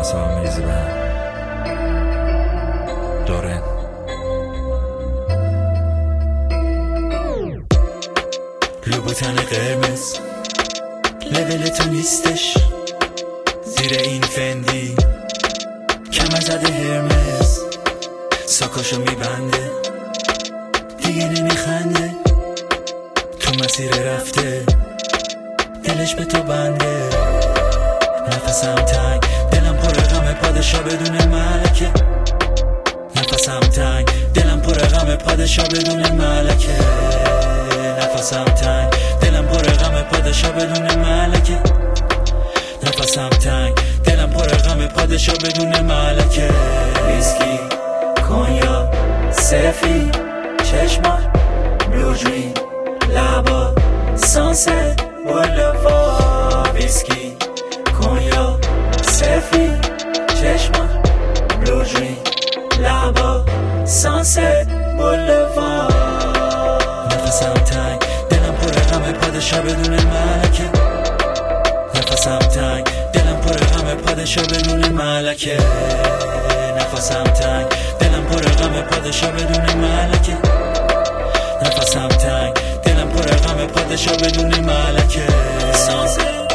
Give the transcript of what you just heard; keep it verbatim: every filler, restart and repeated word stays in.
حساب میزبن دورن لوبوتن قرمز لول تو نیستش زیر این فندی کمر زده هرمز ساکاشو میبنده دیگه نمیخنده تو مسیر رفته دلش به تو بنده نفسم تنگ دلم پر غم پادشا بدون ملکه نفسم تنگ دلم پر غم پادشا بدون ملکه نفسم تنگ دلم پر غم پادشا بدون ملکه نفسم تنگ دلم پر غم پادشا بدون ملکه ویسکی کنیا سفید چشمات بلو دریم لبا سانست بولوار ویسکی کنیا سفید چشمات بلو دریم لبا سانست بولوار نفسم تنگ دلم پر غم پادشا بدون ملکه نفسم تنگ دلم پر غم پادشا بدون ملکه نفسم تنگ دلم پر غم پادشا بدون ملکه نفسم تنگ دلم پر غم پادشا بدون ملکه سانست